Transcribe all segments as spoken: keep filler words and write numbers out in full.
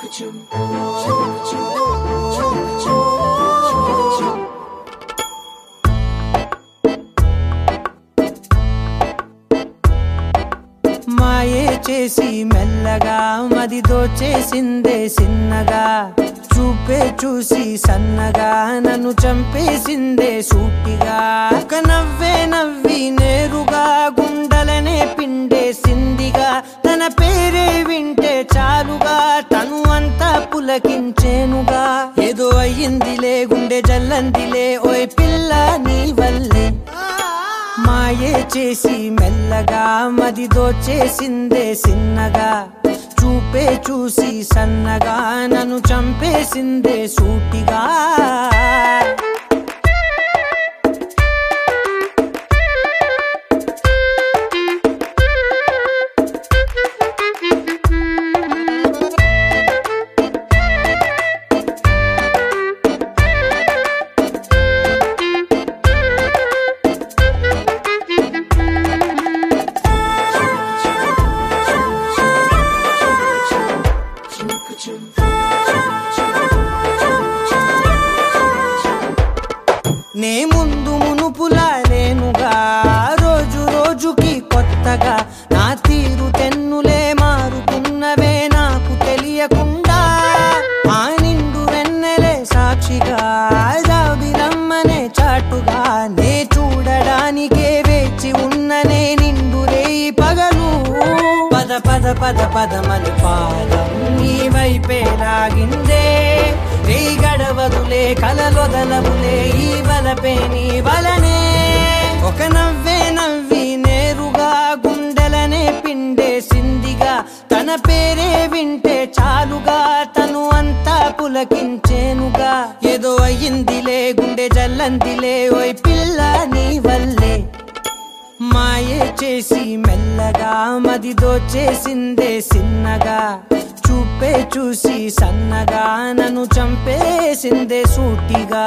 మాయే చేసి మెల్లగా మది దోచేసిందే సిన్నగా చూపే చూసి సన్నగా నన్ను చంపేసిందే సూటిగా ఒక నవ్వే నవ్వి నేరుగా గుండెలనే పిండేసిందిగా తన పేరే వింటే చాలుగా తను అంతా పులకించేనుగా ఏదో అయ్యిందిలే గుండె జల్లందిలే ఓయ్ పిల్ల నీ వల్లే మాయే చేసి మెల్లగా మది దోచేసిందే సిన్నగా చూపే చూసి సన్నగా నన్ను చంపేసిందే సూటిగా నే ముందు మునుపులా లేనుగా రోజు రోజుకి కొత్తగా నా తీరు తెన్నులే మారుతున్నవే నాకు తెలియకుండా ఆ నిండు వెన్నెలే సాక్షిగా జాబిలమ్మనే చాటుగా నే చూడడానికే వేచి ఉన్ననే నిండు రేయి పగలు పద పద పద పదమని పాదం నీ వైపే లాగిందే నీ గడవదులే కలలొదలవులే ఈ బలపే నీ బలనే ఒక నవ్వే నవ్వి నేరుగా గుండెలనే పిండేసిందిగా తన పేరే వింటే చాలుగా తను అంతా పులకించేనుగా ఏదో అయ్యిందిలే గుండె జల్లందిలే ఓయ్ పిల్ల నీ వల్లే మాయే చేసి మెల్లగా మది దోచేసిందే సిన్నగా చూపే చూసి సన్నగా నన్ను చంపేసిందే సూటిగా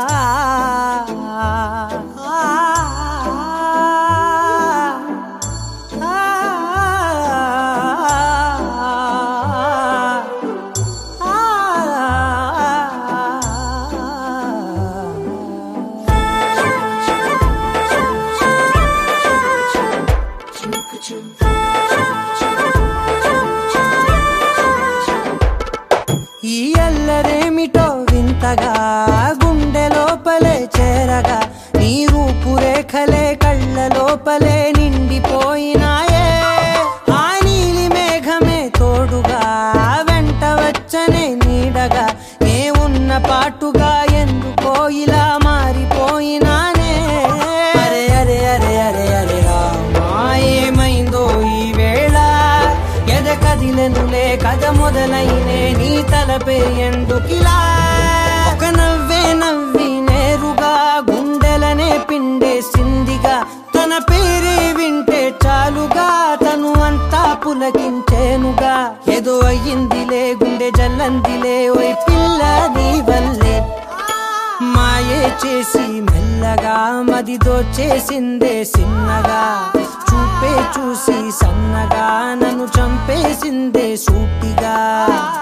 ఈ అల్లరేమిటో వింతగా గుండె లోపలే చేరగా నీ రూపురేఖలే కళ్ళ లోపలే నిండిపోయినాయే ఆ నీలి మేఘమే తోడుగా వెంట వచ్చనే నీడగా ఏ ఉన్న పాటుగా ఎందుకో ఇలా మారిపోయినానే అరే అరే అరే అరే అరే రామా ఏమైందో ఈ వేళ ఎద కదిలెనులే కథ మొదలైనే నీ తలపే ఎందుకిలా ఒక నవ్వే నవ్వి నేరుగా గుండెలనే పిండేసిందిగా తన పేరే వింటే చాలుగా తను అంతా పులకించేనుగా ఏదో అయ్యిందిలే గుండె జల్లందిలే ఓయ్ పిల్ల నీ వల్లే మాయే చేసి మెల్లగా మది దోచేసిందే సిన్నగా చూపే చూసి సన్నగా నన్ను చంపేసిందే సూటిగా